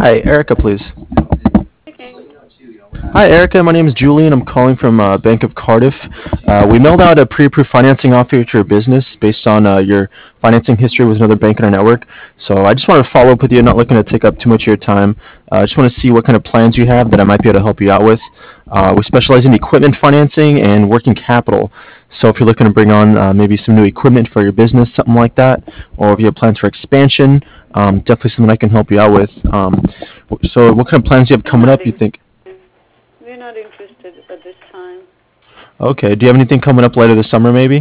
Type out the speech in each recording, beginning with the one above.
Hi, Erica, please. Speaking. Hi, Erica. My name is Julian. I'm calling from Bank of Cardiff. We mailed out a pre-approved financing offer to your business based on your financing history with another bank in our network. So I just want to follow up with you. Not looking to take up too much of your time. I just want to see what kind of plans you have that I might be able to help you out with. We specialize in equipment financing and working capital. So if you're looking to bring on maybe some new equipment for your business, something like that, or if you have plans for expansion, definitely something I can help you out with. So what kind of plans do you have We're coming not up, you think? interested. We're not interested at this time. Okay. Do you have anything coming up later this summer, maybe?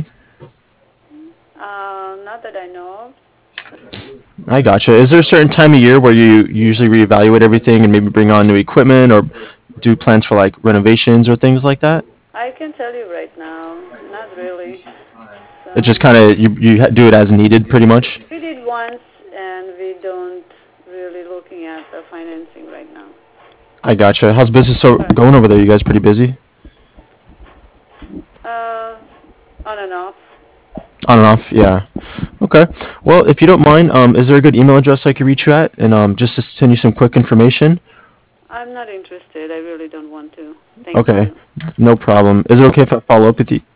Not that I know of. I gotcha. Is there a certain time of year where you usually reevaluate everything and maybe bring on new equipment or do plans for like renovations or things like that? I can tell you right now, not really. It's just So kind of do it as needed, pretty much. we did once, and we don't really looking at the financing right now. I gotcha. How's business All right. going over there? You guys pretty busy? Uh, on and off. On and off, yeah. Okay. Well, if you don't mind, is there a good email address I could reach you at, and just to send you some quick information? I'm not interested. I really don't want to. Thank Okay. you. No problem. Is it okay if I follow up with you